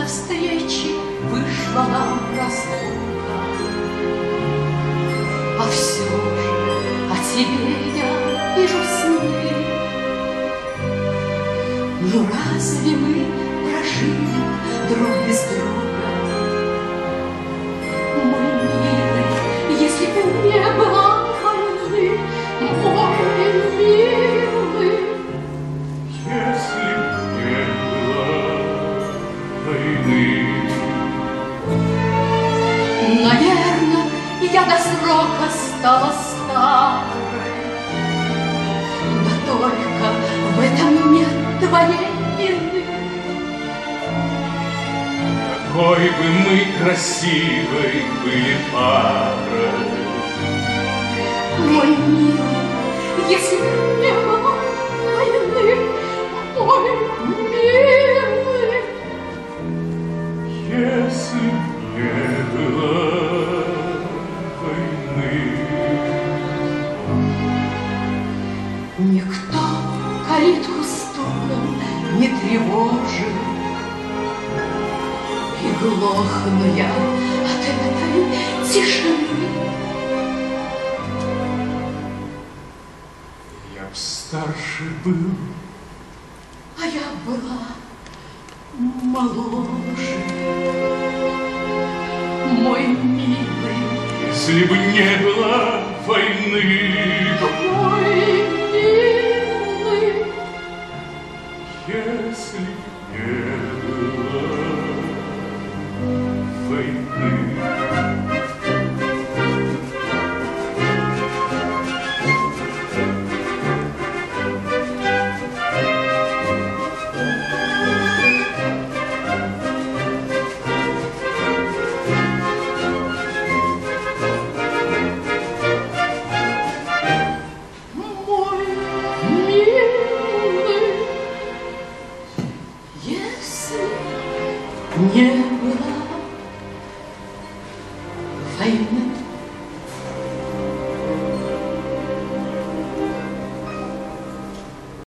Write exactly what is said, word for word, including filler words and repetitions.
навстречи вышла нам разлука. А все же о тебе я вижу сны. Ну разве мы прожили друг без друга? Мой милый, если бы не было войны, мой милый. Если б не было войны. Наверно, я до срока стала старой, да только в этом нет твоей вины. Какой бы мы красивой были парой. Мой милый, если бы не было войны, мой милый. Если б не было войны. Никто калитку стуком не тревожит, и глохну я от этой тишины. Я б старше был, А я была моложе. Мой милый, если бы не было войны. мой милый. Если б не было войны. Мой милый, если не было